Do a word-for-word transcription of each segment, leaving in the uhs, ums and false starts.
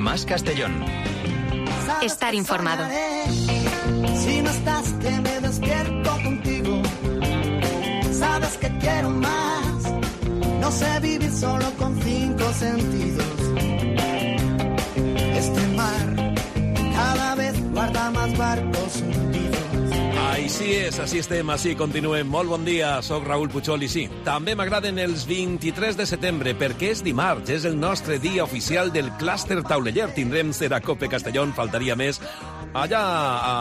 Más Castellón. Estar informado. Si no estás, que me despierto contigo. Sabes que quiero más. No sé vivir solo con cinco sentidos. Este mar cada vez guarda más barcos hundidos. Així és, així estem, així continuem. Molt bon dia, soc Raül Puchol i sí, també m'agraden els vint-i-tres de setembre perquè és dimarts, és el nostre dia oficial del clúster tauleller. Tindrem Seracope Castellón, faltaria més, allà a,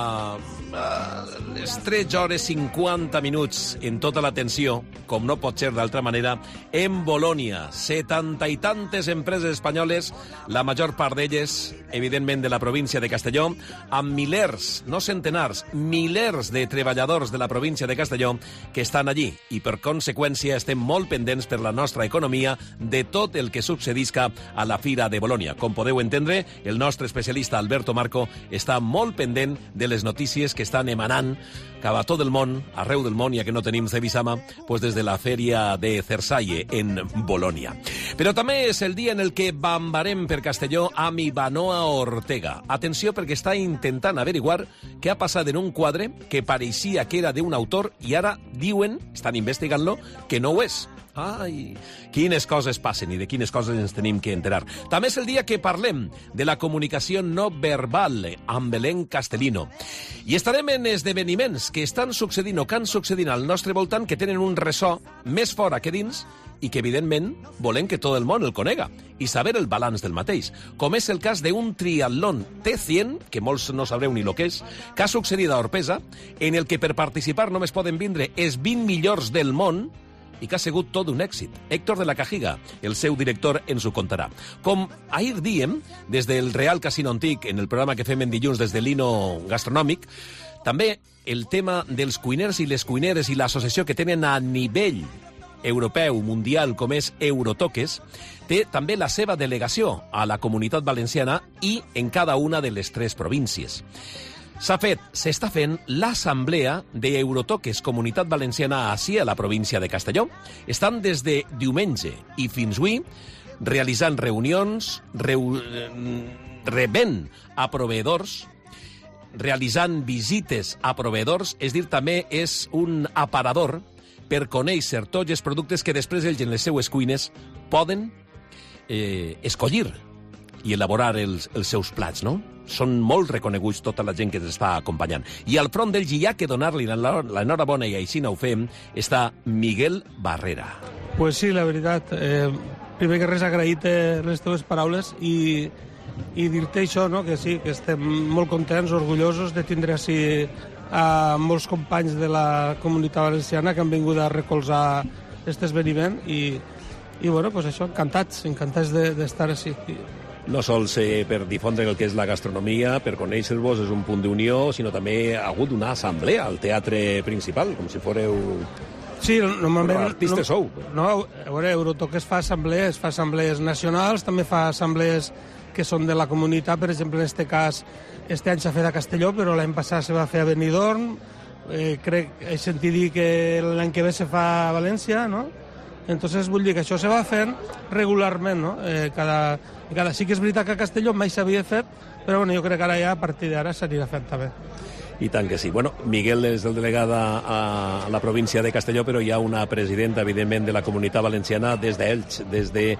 a les tres hores cinquanta minuts en tota la tensió, com no pot ser d'altra manera, en Bolònia. setanta i tantes empreses espanyoles, la major part d'elles, evidentment, de la província de Castelló, amb milers, no centenars, milers de treballadors de la província de Castelló que estan allí i, per conseqüència, estem molt pendents per la nostra economia de tot el que succedisca a la Fira de Bolònia. Com podeu entendre, el nostre especialista Alberto Marco està molt pendent de les notícies que estan emanant cap a tot el món, arreu del món, ja que no tenim Cebisama, pues des de la Fèria de Cersalle, en Bolònia. Però també és el dia en el que bambarem per Castelló amb Ivanoa Ortega. Atenció, perquè està intentant averiguar què ha passat en un quadre que pareixia que era d'un autor i ara diuen, estan investigant-lo, que no ho és. Ai, quines coses passen i de quines coses ens tenim que enterar. També és el dia que parlem de la comunicació no verbal amb Belén Castellino. I estarem en esdeveniments que estan succeint o que han succeint al nostre voltant que tenen un ressò més fora que dins i que, evidentment, volem que tot el món el conega i saber el balanç del mateix, com és el cas d'un triatlón T cent, que molts no sabreu ni el que és, que ha succeït a Orpesa, en el que per participar només poden vindre els vint millors del món i que ha sigut tot un èxit. Héctor de la Cajiga, el seu director, ens ho contarà. Com ahir diem, des del Real Casino Antic, en el programa que fem en dilluns des de l'Hino Gastronòmic, també el tema dels cuiners i les cuineres i l'associació que tenen a nivell europeu, mundial, com és Eurotoques, té també la seva delegació a la Comunitat Valenciana i en cada una de les tres províncies. S'ha fet, s'està fent l'assemblea d'Eurotoques Comunitat Valenciana així a la província de Castelló. Estan des de diumenge i fins avui realitzant reunions, reu... rebent a proveïdors, realitzant visites a proveïdors, és dir, també és un aparador per conèixer tots els productes que després ells en les seues cuines poden eh, escollir i elaborar els, els seus plats, no? Són molt reconeguts tota la gent que ens està acompanyant. I al front d'ells, i hi ha que donar-li l'enhorabona, i així no ho fem, està Miguel Barrera. Pues sí, la veritat. Eh, primer que res, agraït les teves paraules i, i dir-te això, no? Que sí, que estem molt contents, orgullosos de tindre així a molts companys de la Comunitat Valenciana que han vingut a recolzar aquest esdeveniment i, i bueno, pues això, encantats, encantats d'estar de, així. No sols eh, per difondre el que és la gastronomia, per conèixer-vos, és un punt d'unió, sinó també ha hagut una assemblea al teatre principal, com si fóreu... Sí, normalment... Artistes no, sou. No, a veure, Eurotoques fa assemblees, fa assemblees nacionals, també fa assemblees que són de la comunitat, per exemple, en aquest cas, este any s'ha fet a Castelló, però l'any passat se va fer a Benidorm, eh, crec, he sentit dir que l'any que ve se fa a València, no? Entonces, vull dir que això se va fent regularment, no? Eh, cada, cada... Sí que és veritat que a Castelló mai s'havia fet, però bueno, jo crec que ara ja, a partir d'ara, s'anirà fent també. I tant que sí. Bueno, Miguel és el delegat a la província de Castelló, però hi ha una presidenta, evidentment, de la Comunitat Valenciana des d'Elx, des de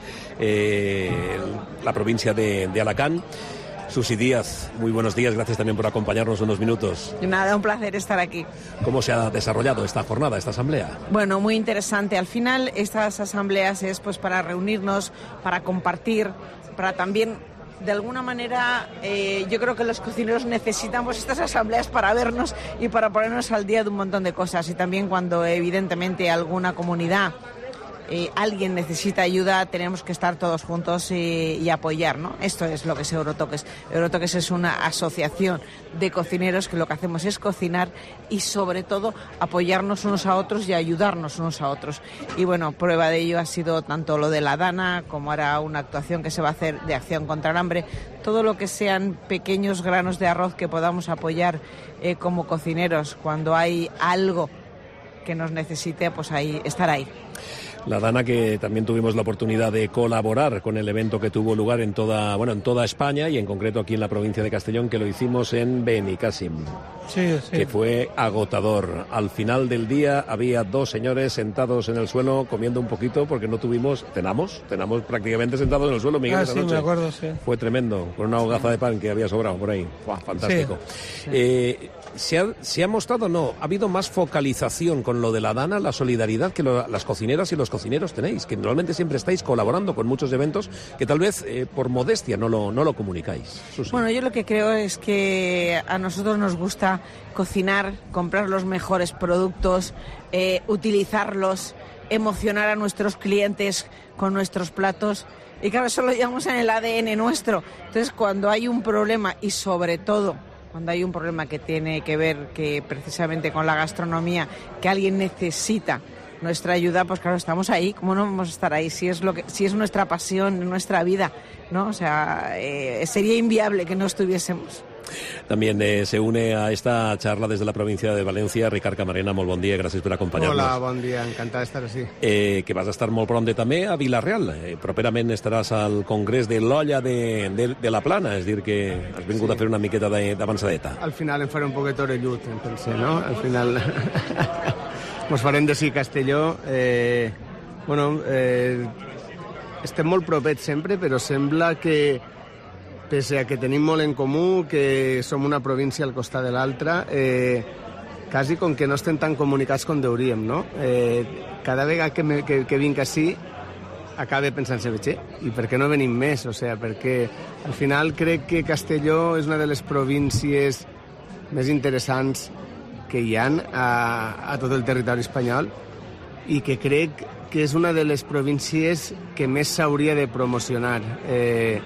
eh, la província de, de Alacant. Susi Díaz, muy buenos días, gracias también por acompañarnos unos minutos. Nada, un placer estar aquí. ¿Cómo se ha desarrollado esta jornada, esta asamblea? Bueno, muy interesante. Al final, estas asambleas es pues para reunirnos, para compartir, para también, de alguna manera, eh, yo creo que los cocineros necesitamos estas asambleas para vernos y para ponernos al día de un montón de cosas. Y también cuando, evidentemente, alguna comunidad Eh, alguien necesita ayuda, tenemos que estar todos juntos y, y apoyar, ¿no? Esto es lo que es Eurotoques. Eurotoques es una asociación de cocineros que lo que hacemos es cocinar y, sobre todo, apoyarnos unos a otros y ayudarnos unos a otros. Y, bueno, prueba de ello ha sido tanto lo de la Dana, como ahora una actuación que se va a hacer de acción contra el hambre, todo lo que sean pequeños granos de arroz que podamos apoyar eh, como cocineros cuando hay algo que nos necesite, pues ahí, estar ahí. La Dana, que también tuvimos la oportunidad de colaborar con el evento que tuvo lugar en toda, bueno, en toda España y en concreto aquí en la provincia de Castellón, que lo hicimos en Benicàssim. Sí, sí. Que fue agotador. Al final del día había dos señores sentados en el suelo comiendo un poquito porque no tuvimos, cenamos, cenamos prácticamente sentados en el suelo, Miguel, ah, esa sí, noche. me acuerdo, sí. Fue tremendo, con una hogaza de pan que había sobrado por ahí. ¡Buah, fantástico! Sí, sí. Eh, ¿se, ha, ¿Se ha mostrado, no, ha habido más focalización con lo de la Dana, la solidaridad que lo, las cocineras y los cocineros tenéis? Que normalmente siempre estáis colaborando con muchos eventos que tal vez eh, por modestia no lo, no lo comunicáis. Susi. Bueno, yo lo que creo es que a nosotros nos gusta cocinar, comprar los mejores productos, eh, utilizarlos, emocionar a nuestros clientes con nuestros platos. Y claro, eso lo llevamos en el A D N nuestro. Entonces, cuando hay un problema, y sobre todo cuando hay un problema que tiene que ver que precisamente con la gastronomía, que alguien necesita nuestra ayuda, pues claro, estamos ahí. ¿Cómo no vamos a estar ahí? Si es lo que, si es nuestra pasión, nuestra vida, ¿no? O sea, eh, sería inviable que no estuviésemos. También eh, se une a esta charla desde la provincia de València Ricard Camarena. Molt bon dia, gràcies per acompanyar-nos. Hola, bon dia, encantat d'estar així. Eh, que vas a estar molt pront també a Vila-real. Eh, properament estaràs al Congrés de l'Olla de, de, de la Plana, és dir, que has vingut sí. a fer una miqueta d'avançadeta. Al final em faré un poquet orellut, em pensé, no? Al final mos farem de sí Castelló. Eh, bueno, eh, estem molt propets sempre, però sembla que pese a que tenim molt en comú, que som una província al costat de l'altra, eh, quasi com que no estem tan comunicats com deuríem, no? Eh, cada vegada que, me, que, que vinc així, acabe pensant-se, i per què no venim més? O sea, perquè al final crec que Castelló és una de les províncies més interessants que hi ha a, a tot el territori espanyol i que crec que és una de les províncies que més s'hauria de promocionar. Eh,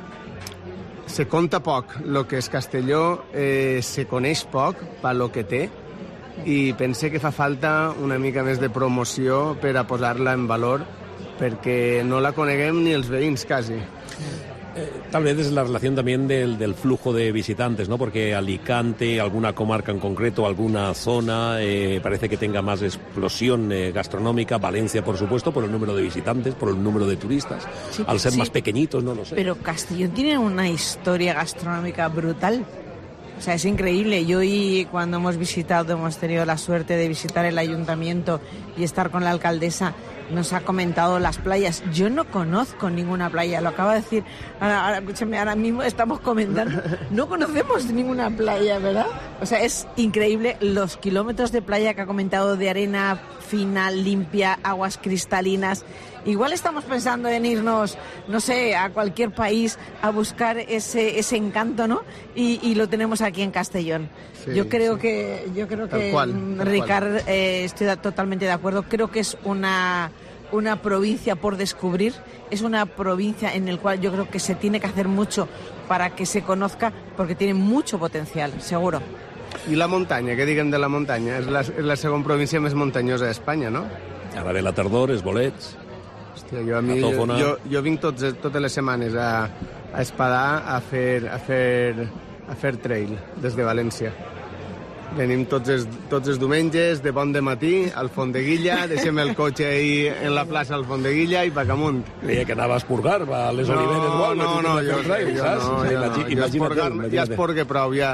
Se conta poc el que és Castelló, eh, se coneix poc per lo que té i pense que fa falta una mica més de promoció per a posar-la en valor perquè no la coneguem ni els veïns quasi. Eh, tal vez es la relación también del, del flujo de visitantes, ¿no? Porque Alicante, alguna comarca en concreto, alguna zona, eh, parece que tenga más explosión eh, gastronómica. Valencia, por supuesto, por el número de visitantes, por el número de turistas. Sí, al ser sí. más pequeñitos, no lo sé. Pero Castellón tiene una historia gastronómica brutal. O sea, es increíble. Yo y cuando hemos visitado, hemos tenido la suerte de visitar el ayuntamiento y estar con la alcaldesa, nos ha comentado las playas. Yo no conozco ninguna playa, lo acaba de decir. Ahora, ahora, escúchame, ahora mismo estamos comentando. No conocemos ninguna playa, ¿verdad? O sea, es increíble los kilómetros de playa que ha comentado, de arena fina, limpia, aguas cristalinas. Igual estamos pensando en irnos, no sé, a cualquier país a buscar ese, ese encanto, ¿no? Y, y lo tenemos aquí en Castellón. Sí, yo creo sí. que, yo creo tal que cual, Ricard, eh, estoy totalmente de acuerdo. Creo que es una, una provincia por descubrir. Es una provincia en la cual yo creo que se tiene que hacer mucho para que se conozca, porque tiene mucho potencial, seguro. I la muntanya, què diguem de la muntanya? És la, és la segona província més muntanyosa d'Espanya, no? Ara ve la tardor, és bolets. Hòstia, jo, a mi, jo, jo, jo vinc tots, totes les setmanes a, a Espadà a fer, a, fer, a fer trail des de València. Venim tots els, tots els diumenges de bon de matí al Fondeguilla, deixem el cotxe ahí en la plaça al Fondeguilla i pa amunt. Deia que anava a esporgar, va a les no, oliveres o alguna cosa. No, no, jo, trail, jo, no, jo, no, jo esporgar, ja esporgue prou, ja.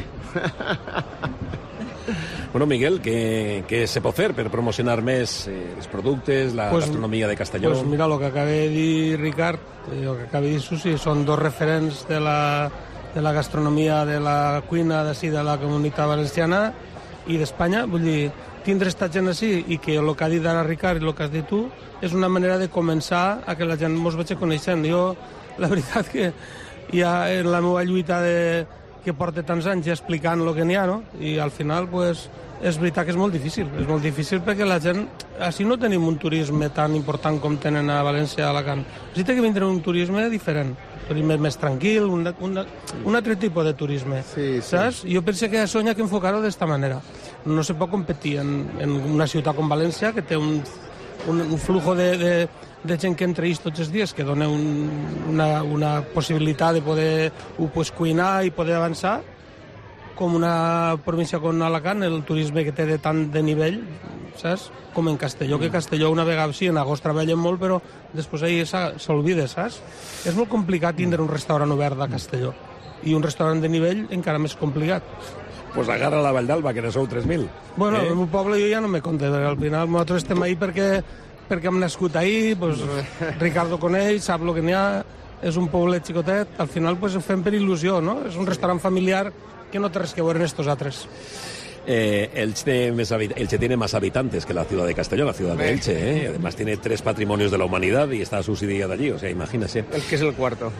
Bueno, Miguel, què, què se pot fer per promocionar més eh, els productes, la pues, gastronomia de Castelló? Pues mira, el que acaba de dir Ricard, el que acaba de dir Susi, són dos referents de la, de la gastronomia, de la cuina d'ací, de la comunitat valenciana i d'Espanya. Vull dir, tindre esta gent així i que el que ha dit ara Ricard i el que has dit tu és una manera de començar a que la gent mos vagi coneixent. Jo, la veritat que ja en la meva lluita de que porta tants anys ja explicant el que n'hi ha, no? I al final, pues, és veritat que és molt difícil. És molt difícil perquè la gent... Així no tenim un turisme tan important com tenen a València i a Alacant. Així té que vindre un turisme diferent. Un turisme més tranquil, un, un, un altre tipus de turisme. Sí, sí. Saps? Jo penso que això hi ha que enfocar-ho d'esta manera. No se pot competir en, en una ciutat com València, que té un, un, un flujo de, de, de gent que entra tots els dies, que dona un, una, una possibilitat de poder pues, cuinar i poder avançar, com una província com Alacant, el turisme que té de tant de nivell saps? Com en Castelló, que Castelló una vegada sí, en agost treballen molt, però després ahir s'olvida, saps? És molt complicat tindre un restaurant obert de Castelló, i un restaurant de nivell encara més complicat. Pues agarra la Vall d'Alba, que ne sou tres mil. Bueno, eh? el meu poble jo ja no me compte, perquè al final nosaltres estem ahí perquè, perquè hem nascut ahí, pues, Ricardo coneix, sap el que n'hi ha, és un poble xicotet, al final pues, ho fem per il·lusió, no? És un restaurant familiar que no té res que veure amb estos altres. Eh, Elche, Elche tiene más habitantes que la ciudad de Castelló, la ciudad de Elche, ¿eh? Además tiene tres patrimonios de la humanidad y está subsidiada allí, o sea, imagínese. El que es el cuarto.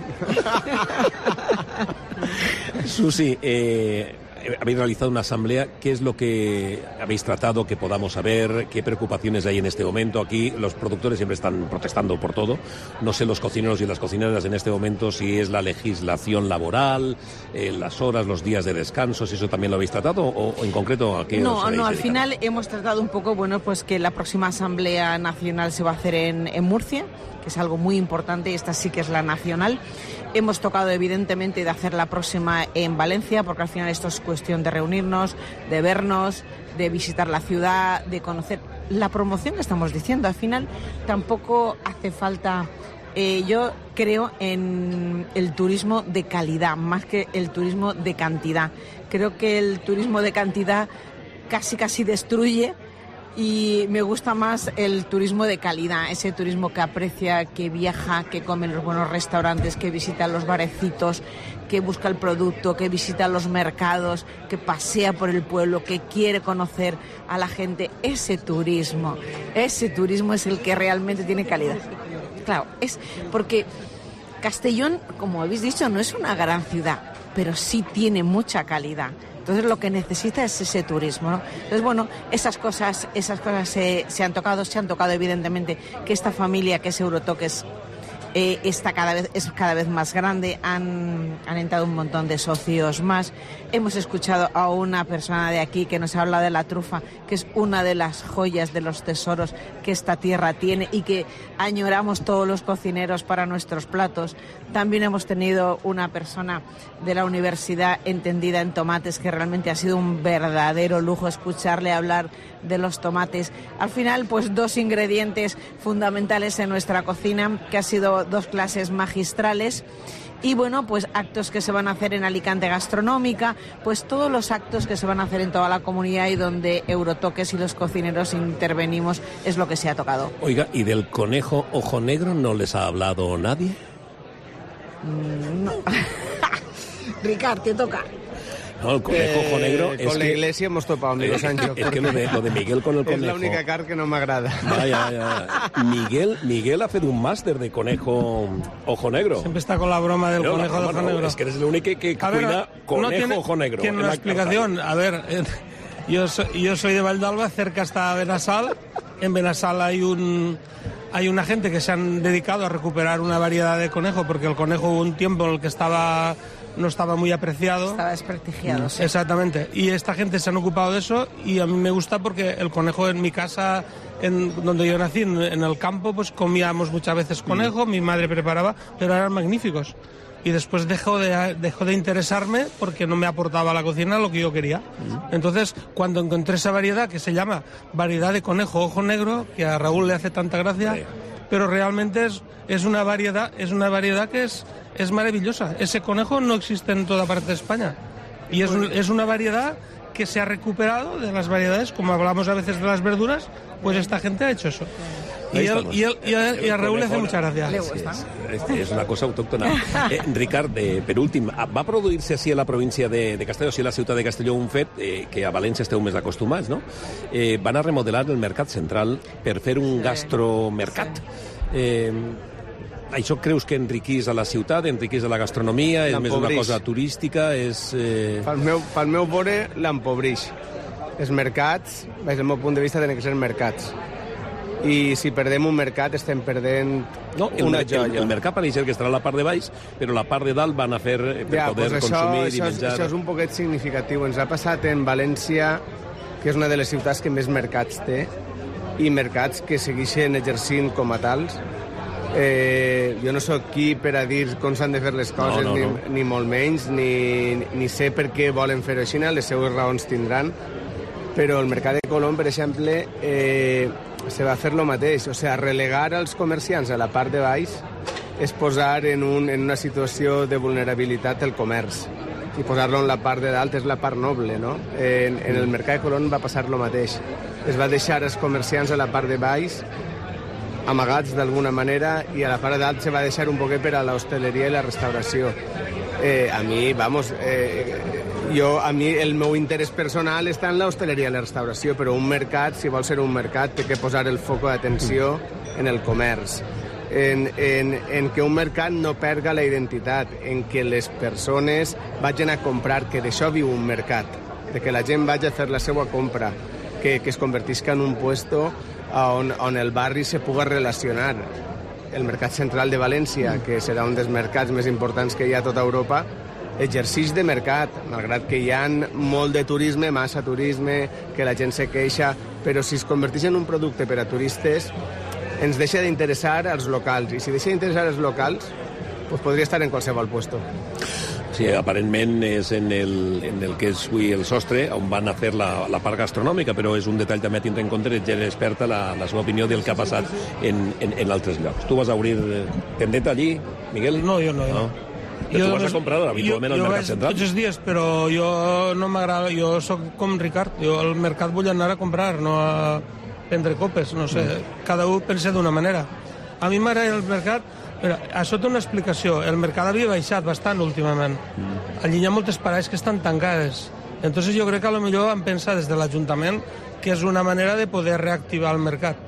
Susi, eh, habéis realizado una asamblea. ¿Qué es lo que habéis tratado que podamos saber? ¿Qué preocupaciones hay en este momento? Aquí los productores siempre están protestando por todo. No sé los cocineros y las cocineras en este momento si es la legislación laboral, eh, las horas, los días de descanso, si eso también lo habéis tratado o, o en concreto a qué os No, habéis no, al dedicado? final hemos tratado un poco, bueno, pues que la próxima Asamblea Nacional se va a hacer en, en Murcia, que es algo muy importante, y esta sí que es la nacional. Hemos tocado evidentemente de hacer la próxima en Valencia, porque al final esto es cuestión de reunirnos, de vernos, de visitar la ciudad, de conocer la promoción que estamos diciendo. Al final tampoco hace falta, eh, yo creo en el turismo de calidad, más que el turismo de cantidad. Creo que el turismo de cantidad casi casi destruye, y me gusta más el turismo de calidad, ese turismo que aprecia, que viaja, que come en los buenos restaurantes, que visita los barecitos, que busca el producto, que visita los mercados, que pasea por el pueblo, que quiere conocer a la gente. Ese turismo, ese turismo es el que realmente tiene calidad. Claro, es porque Castellón, como habéis dicho, no es una gran ciudad, pero sí tiene mucha calidad. Entonces lo que necesita es ese turismo, ¿no? Entonces, bueno, esas cosas, esas cosas se, se han tocado, se han tocado evidentemente que esta familia que es Eurotoques eh, está cada vez, es cada vez más grande, han, han entrado un montón de socios más. Hemos escuchado a una persona de aquí que nos habla de la trufa, que es una de las joyas, de los tesoros que esta tierra tiene y que añoramos todos los cocineros para nuestros platos. También hemos tenido una persona de la universidad entendida en tomates, que realmente ha sido un verdadero lujo escucharle hablar de los tomates. Al final, pues dos ingredientes fundamentales en nuestra cocina, que ha sido dos clases magistrales. Y bueno, pues actos que se van a hacer en Alicante Gastronómica, pues todos los actos que se van a hacer en toda la comunidad y donde Eurotoques y los cocineros intervenimos es lo que se ha tocado. Oiga, ¿y del conejo ojo negro no les ha hablado nadie? Mm, no. Ricard, te toca. No, el conejo ojo negro... Eh, es con la que, iglesia hemos topado, amigo eh, Sancho. Es que lo de, lo de Miguel con el conejo... Es la única car que no m'agrada. Vaya, vaya. Miguel, Miguel ha fet un máster de conejo ojo negro. Siempre está con la broma del No, conejo no, de ojo no, negro. Es que eres el único que A ver, cuida conejo no tiene, ojo negro. Tiene en una la explicación. carta. A ver, eh, yo soy, yo soy de Valdealba, cerca está Benassal. En Benassal hay un... Hay una gente que se han dedicado a recuperar una variedad de conejo, porque el conejo hubo un tiempo en el que estaba no estaba muy apreciado. Estaba desprestigiado, sí. Exactamente. Y esta gente se han ocupado de eso, y a mí me gusta porque el conejo en mi casa, en donde yo nací, en, en el campo, pues comíamos muchas veces conejo, mi madre preparaba, pero eran magníficos. Y después dejó de, dejó de interesarme porque no me aportaba a la cocina lo que yo quería. Entonces, cuando encontré esa variedad que se llama variedad de conejo ojo negro, que a Raúl le hace tanta gracia, sí, pero realmente es, es una variedad, es una variedad que es, es maravillosa. Ese conejo no existe en toda parte de España. Y es, un, es una variedad que se ha recuperado de las variedades, como hablamos a veces de las verduras, pues esta gente ha hecho eso. Y, él, y, él, y, a, y a Raúl le hace mucha gracia. Le gusta. Sí, és, és una cosa autòctona. Eh, Ricard, eh, per últim, va produir-se així a la província de, de Castelló, així a la ciutat de Castelló, un fet eh, que a València esteu més acostumats, no? Eh, van a remodelar el Mercat Central per fer un sí. gastromercat. Sí. Eh, això creus que enriquís a la ciutat, enriquís a la gastronomia, és més una cosa turística, és... Eh... Pel meu, pel meu vore, l'empobrix. Els mercats, des del meu punt de vista, tenen que ser mercats. I si perdem un mercat estem perdent no, el, una el, joia. El, el mercat pareix ser que estarà a la part de baix, però la part de dalt van a fer per ja, poder pues consumir això, i menjar... Això, això és un poquet significatiu. Ens ha passat en València, que és una de les ciutats que més mercats té, i mercats que segueixen exercint com a tals. Eh, jo no sóc qui per a dir com s'han de fer les coses, no, no, no. Ni, ni molt menys, ni, ni sé per què volen fer-ho així, les seues raons tindran, Però el mercat de Colom, per exemple, eh, se va fer lo mateix. O sigui, relegar els comerciants a la part de baix és posar en, un, en una situació de vulnerabilitat el comerç. I posar-lo en la part de dalt és la part noble, no? En, en el mercat de Colom va passar lo mateix. Es va deixar els comerciants a la part de baix amagats d'alguna manera i a la part de dalt se va deixar un poquet per a l'hostaleria i la restauració. Eh, a mi, vamos, eh, jo, a mi el meu interès personal està en l'hostaleria i la restauració, però un mercat, si vol ser un mercat, té que posar el foc d'atenció en el comerç, en, en, en que un mercat no perga la identitat, en que les persones vagin a comprar, que d'això viu un mercat, de que la gent vagi a fer la seva compra, que, que es convertisca en un puesto on, on el barri se puga relacionar. El Mercat Central de València, que serà un dels mercats més importants que hi ha a tota Europa, exercix de mercat, malgrat que hi ha molt de turisme, massa turisme, que la gent se queixa, però si es converteix en un producte per a turistes, ens deixa d'interessar als locals, i si deixa d'interessar als locals, pues podria estar en qualsevol puesto. Sí, aparentment és en el, en el que és avui el sostre, on van a fer la, la part gastronòmica, però és un detall també a tindre en compte, gent experta, la, la seva opinió del que ha passat en, en, en altres llocs. Tu vas a obrir tendeta allí, Miguel? No, jo no. Jo. no. Jo, tu vas a comprar habitualment al Mercat Central? Tots els dies, però jo no m'agrada, jo sóc com Ricard, jo al mercat vull anar a comprar, no a prendre copes, no sé, mm. cada un pensa d'una manera. A mi m'agrada el mercat, però això té una explicació, el mercat havia baixat bastant últimament, mm. allí hi ha moltes parades que estan tancades, entonces jo crec que a lo millor han pensat des de l'Ajuntament que és una manera de poder reactivar el mercat.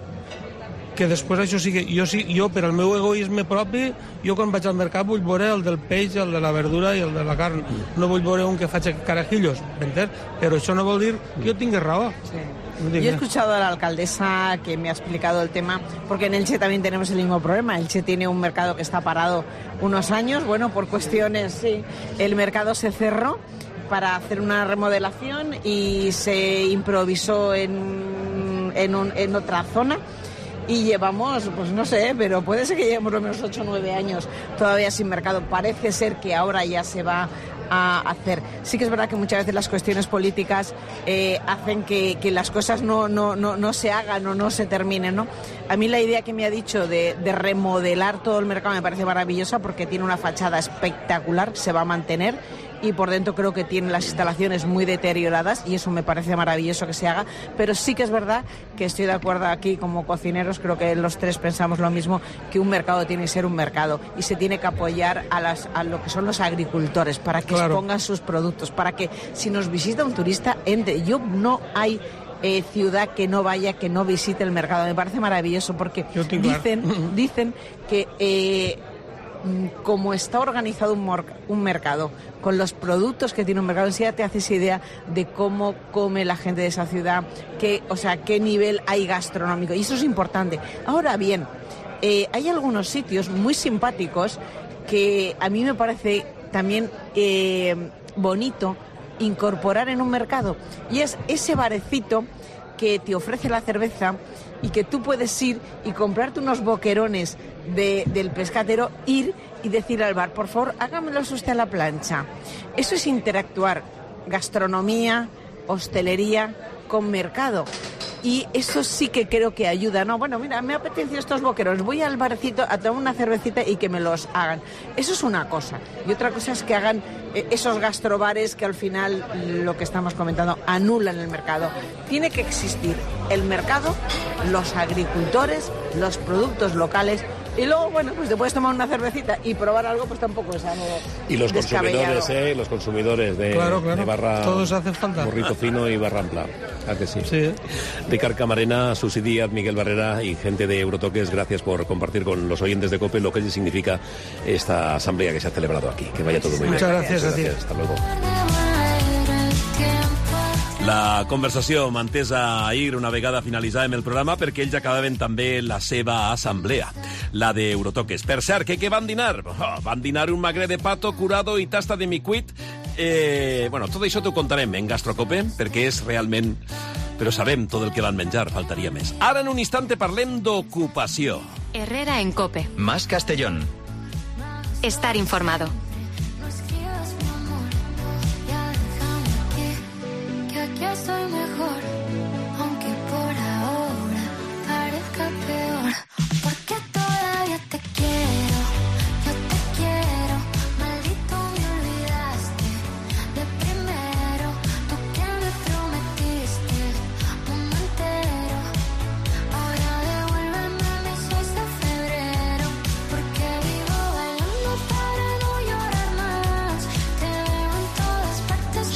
Que després això sí que... Jo, sí, jo, per al meu egoisme propi, jo quan vaig al mercat vull veure el del peix, el de la verdura i el de la carn. No vull veure un que faig carajillos, ¿m'entens? Però això no vol dir que jo tingui raó. Sí. Yo he escuchado a la alcaldesa que me ha explicado el tema, porque en Elche también tenemos el mismo problema. Elche tiene un mercado que está parado unos años, bueno, por cuestiones, sí. El mercado se cerró para hacer una remodelación y se improvisó en, en, un, en otra zona. Y llevamos, pues no sé, pero puede ser que llevemos lo menos ocho o nueve años todavía sin mercado. Parece ser que ahora ya se va a hacer. Sí que es verdad que muchas veces las cuestiones políticas eh, hacen que, que las cosas no, no, no, no se hagan o no se terminen, ¿no? A mí la idea que me ha dicho de, de remodelar todo el mercado me parece maravillosa porque tiene una fachada espectacular, se va a mantener. Y por dentro creo que tiene las instalaciones muy deterioradas y eso me parece maravilloso que se haga, pero sí que es verdad que estoy de acuerdo aquí como cocineros, creo que los tres pensamos lo mismo, que un mercado tiene que ser un mercado y se tiene que apoyar a, las, a lo que son los agricultores para que claro. expongan sus productos, para que si nos visita un turista entre. Yo no hay eh, ciudad que no vaya, que no visite el mercado, me parece maravilloso porque dicen, dicen que... Eh, como está organizado un, un mercado, con los productos que tiene un mercado, ya te haces idea de cómo come la gente de esa ciudad, qué, o sea, qué nivel hay gastronómico, y eso es importante. Ahora bien, eh, hay algunos sitios muy simpáticos que a mí me parece también eh, bonito incorporar en un mercado, y es ese barecito que te ofrece la cerveza y que tú puedes ir y comprarte unos boquerones de, del pescatero, ir y decir al bar, por favor, hágamelos usted a la plancha. Eso es interactuar gastronomía, hostelería con mercado. Y eso sí que creo que ayuda, ¿no? Bueno, mira, me apetecen estos boquerones, voy al barcito a tomar una cervecita y que me los hagan. Eso es una cosa. Y otra cosa es que hagan eh, esos gastrobares que al final, lo que estamos comentando, anulan el mercado. Tiene que existir el mercado, los agricultores, los productos locales. Y luego, bueno, pues te puedes tomar una cervecita y probar algo, pues tampoco es algo Y los consumidores, ¿eh? Los consumidores de, claro, claro. de barra... Todos hacen falta. Burrito fino y barra ampla. ¿A que sí? Sí. Ricard Camarena, Susi Díaz, Miguel Barrera y gente de Eurotoques, gracias por compartir con los oyentes de COPE lo que significa esta asamblea que se ha celebrado aquí. Que vaya todo muy bien. Muchas gracias, gracias. gracias. Hasta luego. La conversació mantesa ahir una vegada finalitzàvem el programa perquè ells acabaven també la seva assemblea, la de Eurotoques. Per cert, que què van dinar? Oh, van dinar un magre de pato curado i tasta de micuit. Eh, bueno, tot això t'ho contarem en Gastrocope, perquè és realment... Però sabem tot el que van menjar, faltaria més. Ara en un instante parlem d'ocupació. Herrera en Cope. Más Castellón. Estar informado. Estoy mejor.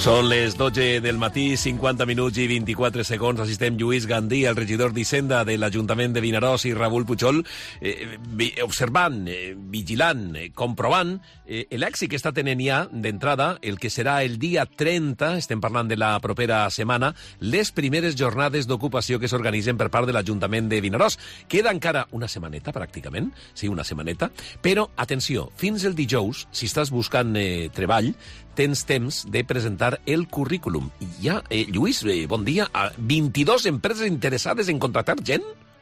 Són les dotze del matí, cinquanta minuts i vint-i-quatre segons. Assistem Lluís Gandí, el regidor d'Hisenda de l'Ajuntament de Vinaròs, i Raül Pujol, eh, observant, eh, vigilant, eh, comprovant eh, l'èxit que està tenint ja d'entrada el que serà el dia trenta, estem parlant de la propera setmana, les primeres jornades d'ocupació que s'organitzen per part de l'Ajuntament de Vinaròs. Queda encara una setmaneta, pràcticament, sí, una setmaneta, però, atenció, fins el dijous, si estàs buscant eh, treball, tens temps de presentar el currículum. I ja, eh, Lluís, eh, bon dia. vint-i-dues empreses interessades en contractar gent?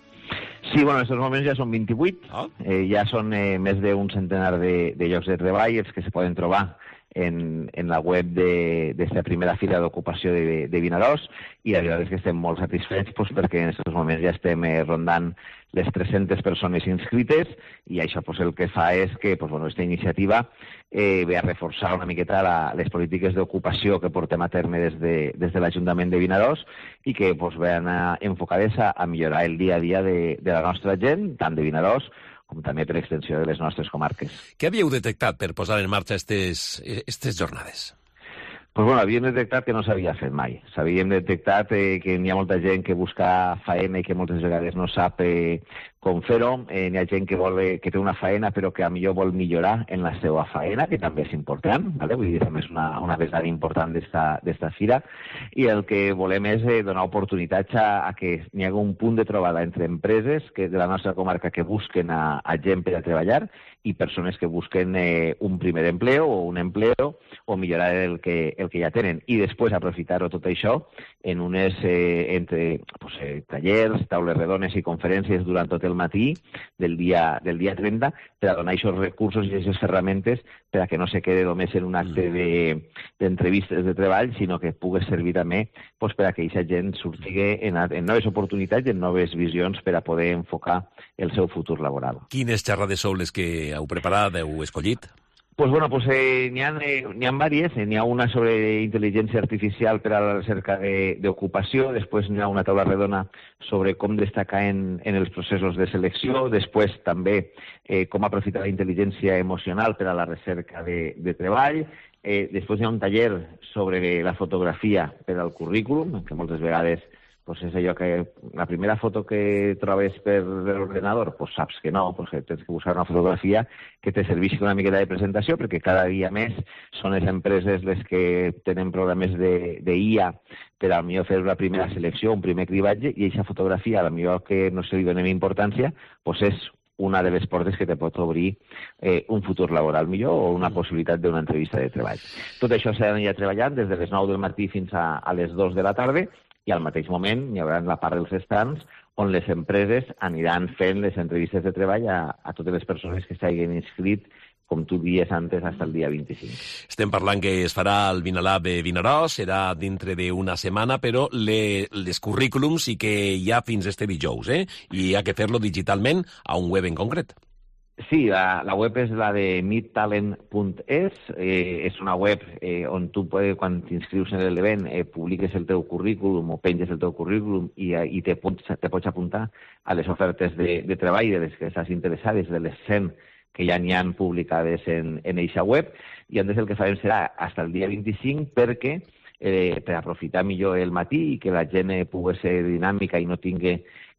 Sí, bueno, en aquests moments ja són vint-i-vuit. Ah. Eh, ja són eh, més d'un centenar de, de llocs de treball els que se poden trobar en, en la web d'esta primera fila d'ocupació de, de Vinaròs, i la veritat és que estem molt satisfets pues, perquè en aquests moments ja estem eh, rondant les tres-centes persones inscrites, i això pues, el que fa és que pues, bueno, aquesta iniciativa eh, ve a reforçar una miqueta la, les polítiques d'ocupació que portem a terme des de, des de l'Ajuntament de Vinaròs, i que pues, ven a, enfocades a, a millorar el dia a dia de, de la nostra gent, tant de Vinaròs com també per extensió de les nostres comarques. Què havíeu detectat per posar en marxa aquestes jornades? Pues bueno, havíem detectat que no s'havia fet mai. S'havíem detectat eh, que n'hi ha molta gent que busca faena i que moltes vegades no sap eh, com fer-ho. Eh, n'hi ha gent que, vol, que té una faena però que a millor vol millorar en la seva faena, que també és important, ¿vale? Vull dir, també és una, una vessant important d'esta fira. I el que volem és eh, donar oportunitats a, a que n'hi hagi un punt de trobada entre empreses que de la nostra comarca que busquen a, a gent per a treballar i persones que busquen eh, un primer empleo o un empleo o millorar el que, el que ja tenen. I després aprofitar-ho tot això en unes eh, entre pues, eh, tallers, taules redones i conferències durant tot el matí del dia, del dia trenta per a donar aquests recursos i aquestes ferramentes per a que no se quede només en un acte d'entrevistes de, de treball, sinó que pugui servir també pues, per a que aquesta gent surti en, en noves oportunitats i en noves visions per a poder enfocar el seu futur laboral. Quines xerrades sou les que heu preparat, heu escollit? Pues bueno, pues eh, n'hi ha, eh, n'hi ha diverses. Eh, n'hi ha una sobre intel·ligència artificial per a la recerca d'ocupació, de, després n'hi ha una taula redona sobre com destacar en, en els processos de selecció, després també eh, com aprofitar la intel·ligència emocional per a la recerca de, de treball, eh, després hi ha un taller sobre la fotografia per al currículum, que moltes vegades pues és allò que la primera foto que trobes per l'ordenador, pues saps que no, pues que tens que buscar una fotografia que te serveixi una miqueta de presentació, perquè cada dia més són les empreses les que tenen programes d'I A per a millor fer una primera selecció, un primer cribatge, i aquesta fotografia, a la millor que no se li donem importància, pues és una de les portes que te pot obrir eh, un futur laboral millor o una possibilitat d'una entrevista de treball. Tot això s'ha d'anar treballant des de les nou del matí fins a, a les dues de la tarda, i al mateix moment hi haurà la part dels stands on les empreses aniran fent les entrevistes de treball a, a totes les persones que s'hagin inscrit, com tu dies antes, fins al dia vint-i-cinc. Estem parlant que es farà el Vinalab de Vinaròs, serà dintre d'una setmana, però le, les currículums sí que hi ha fins este dijous, eh? I hi ha que fer-lo digitalment a un web en concret. Sí, la, la web és la de meet talent punt es, eh, és una web eh, on tu, eh, quan t'inscrius en l'event, eh, publiques el teu currículum o penges el teu currículum i, i te, pots, te pots apuntar a les ofertes de, de treball de les que estàs interessades, de les cent que ja n'hi han publicades en eixa web, i antes el que farem serà fins al dia vint-i-cinc perquè eh, per aprofitar millor el matí i que la gent eh, pugui ser dinàmica i no tingui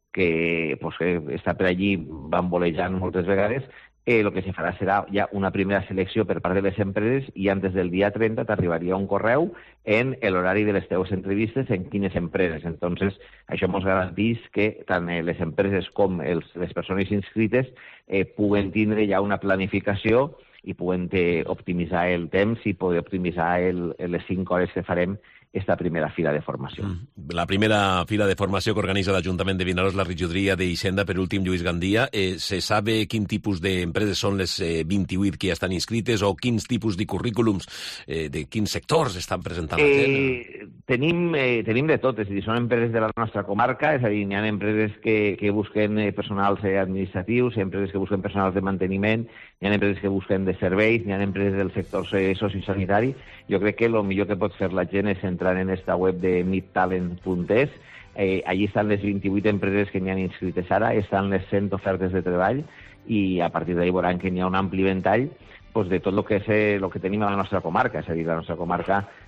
que, pues, que està per allí bambolejant moltes vegades, eh, el que se farà serà ja una primera selecció per part de les empreses i antes del dia trenta t'arribaria un correu en l'horari de les teves entrevistes en quines empreses. Entonces, això ens garanteix que tant les empreses com els, les persones inscrites eh, puguen tindre ja una planificació i puguen eh, optimitzar el temps i poder optimitzar el, les cinc hores que farem esta primera fila de formació. La primera fila de formació que organitza l'Ajuntament de Vinaròs, la regidoria d'Hisenda, per últim, Lluís Gandia. Eh, se sabe quin tipus d'empreses són les eh, vint-i-vuit que ja estan inscrites o quins tipus de currículums, eh, de quins sectors estan presentant la gent? Eh, tenim, eh, tenim de tot, és a dir, són empreses de la nostra comarca, és a dir, hi ha empreses que, que busquen personals eh, administratius, empreses que busquen personals de manteniment, hi ha empreses que busquen de serveis, hi ha empreses del sector eh, sociosanitari. Jo crec que el millor que pot fer la gent és entrar en esta web de meet talent punt es. Eh, allí estan les vint-i-vuit empreses que n'hi han inscrites ara, estan les cent ofertes de treball i a partir d'ahí veuran que n'hi ha un ampli ventall pues, de tot el que, és, eh, lo que tenim a la nostra comarca. És a dir, la nostra comarca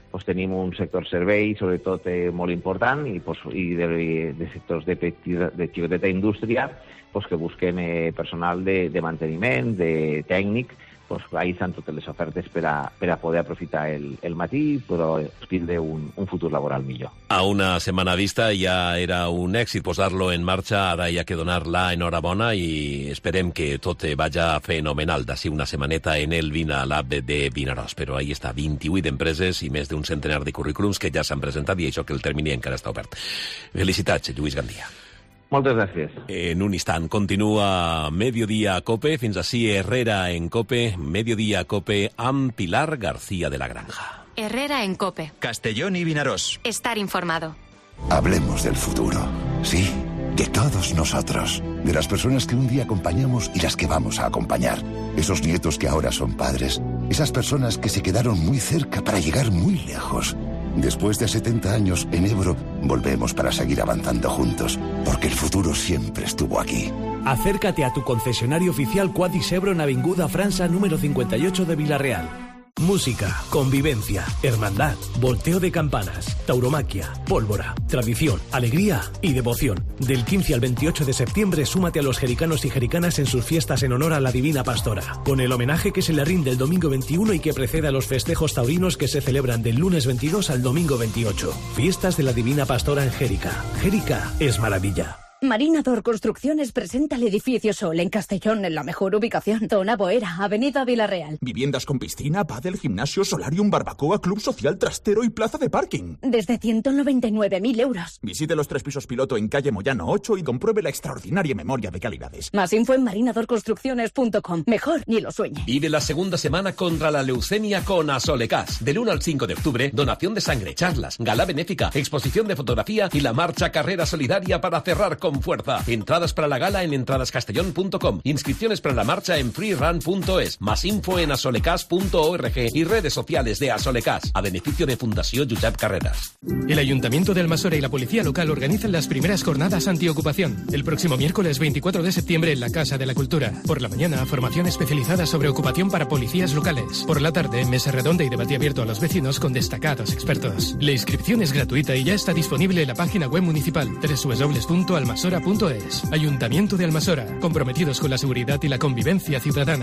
pues tenim un sector servei, sobretot eh, molt important, i, pues, i de, de sectors de, petita, de xicoteta indústria, pues, que busquen eh, personal de, de manteniment, de tècnic, pues, ahí estan totes les ofertes per a, per a poder aprofitar el, el matí, però tindre un, un futur laboral millor. A una setmana vista ja era un èxit posar-lo en marxa, ara hi ha que donar la enhorabona i esperem que tot vaya fenomenal d'ací una setmaneta en el Vina Lab de Vinaròs. Però ahí està, vint-i-vuit empreses i més d'un centenar de currículums que ja s'han presentat i això que el termini encara està obert. Felicitats, Lluís Gandia. Moltes gràcies. En un instant continua Mediodía Cope, fins així Herrera en Cope, Mediodía Cope amb Pilar García de la Granja. Herrera en Cope. Castellón y Vinaròs. Estar informado. Hablemos del futuro. Sí, de todos nosotros. De las personas que un día acompañamos y las que vamos a acompañar. Esos nietos que ahora son padres. Esas personas que se quedaron muy cerca para llegar muy lejos. Después de setenta años, en Ebro, volvemos para seguir avanzando juntos, porque el futuro siempre estuvo aquí. Acércate a tu concesionario oficial Quadis Ebro en Avinguda França número cincuenta y ocho de Villarreal. Música, convivencia, hermandad, volteo de campanas, tauromaquia, pólvora, tradición, alegría y devoción. Del quince al veintiocho de septiembre súmate a los jericanos y jericanas en sus fiestas en honor a la Divina Pastora, con el homenaje que se le rinde el domingo veintiuno y que precede a los festejos taurinos que se celebran del lunes veintidós al domingo veintiocho. Fiestas de la Divina Pastora en Jérica. Jérica es maravilla. Marinador Construcciones presenta el edificio Sol en Castellón, en la mejor ubicación. Zona Boera, Avenida Villarreal. Viviendas con piscina, pádel, gimnasio, solarium, barbacoa, club social, trastero y plaza de parking. Desde ciento noventa y nueve mil euros. Visite los tres pisos piloto en calle Moyano ocho y compruebe la extraordinaria memoria de calidades. Más info en marinador construcciones punto com. Mejor ni lo sueñe. Vive la segunda semana contra la leucemia con Asolecas. Del uno al cinco de octubre, donación de sangre, charlas, gala benéfica, exposición de fotografía y la marcha carrera solidaria para cerrar con con fuerza. Entradas para la gala en entradas castellón punto com. Inscripciones para la marcha en freerun punto es. Más info en asolecas punto org y redes sociales de Asolecas, a beneficio de Fundación Josep Carreras. El Ayuntamiento de Almassora y la Policía Local organizan las primeras jornadas antiocupación. El próximo miércoles veinticuatro de septiembre en la Casa de la Cultura. Por la mañana, formación especializada sobre ocupación para policías locales. Por la tarde, mesa redonda y debate abierto a los vecinos con destacados expertos. La inscripción es gratuita y ya está disponible en la página web municipal doble u doble u doble u punto almasora punto es. Ayuntamiento de Almassora, comprometidos con la seguridad y la convivencia ciudadana.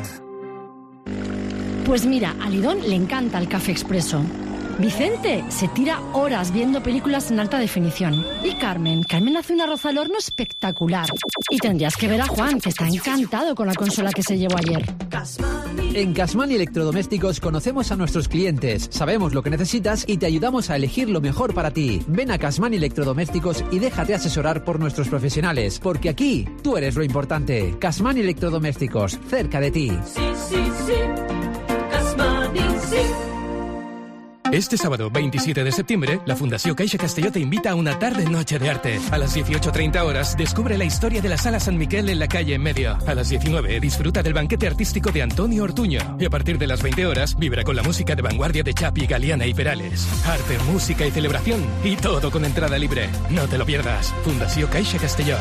Pues mira, a Lidón le encanta el café expreso. Vicente se tira horas viendo películas en alta definición. Y Carmen, Carmen hace un arroz al horno espectacular. Y tendrías que ver a Juan, que está encantado con la consola que se llevó ayer. En Casmani Electrodomésticos conocemos a nuestros clientes, sabemos lo que necesitas y te ayudamos a elegir lo mejor para ti. Ven a Casmani Electrodomésticos y déjate asesorar por nuestros profesionales, porque aquí tú eres lo importante. Casmani Electrodomésticos, cerca de ti. Sí, sí, sí. Casmani, sí. Este sábado veintisiete de septiembre, la Fundació Caixa Castelló te invita a una tarde-noche de arte. A las dieciocho treinta horas, descubre la historia de la Sala San Miquel en la calle en medio. A las diecinueve, disfruta del banquete artístico de Antonio Ortuño. Y a partir de las veinte horas, vibra con la música de vanguardia de Chapi, Galeana y Perales. Arte, música y celebración. Y todo con entrada libre. No te lo pierdas. Fundació Caixa Castelló.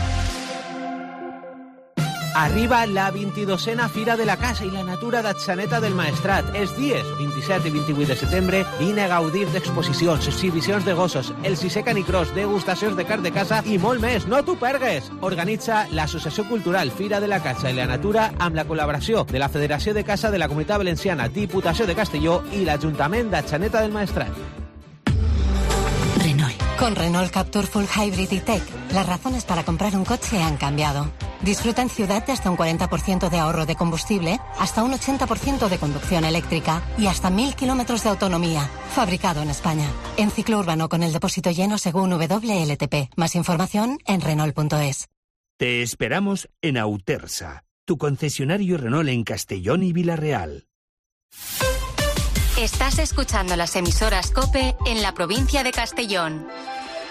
Arriba la vint-i-dosena Fira de la Casa i la Natura d'Atxaneta del Maestrat. Els dies vint-i-set i vint-i-vuit de setembre vine a gaudir d'exposicions, exhibicions de gossos, el sisè canicròs, degustacions de carn de casa i molt més. No t'ho pergues! Organitza l'Associació Cultural Fira de la Casa i la Natura amb la col·laboració de la Federació de Casa de la Comunitat Valenciana, Diputació de Castelló i l'Ajuntament d'Atxaneta del Maestrat. Renault. Con Renault Captur Full Hybrid y Tech, las razones para comprar un coche han cambiado. Disfruta en ciudad de hasta un cuarenta por ciento de ahorro de combustible, hasta un ochenta por ciento de conducción eléctrica y hasta mil kilómetros de autonomía. Fabricado en España. En ciclo urbano con el depósito lleno según W L T P. Más información en Renault punto es. Te esperamos en Autersa, tu concesionario Renault en Castellón y Villarreal. Estás escuchando las emisoras COPE en la provincia de Castellón.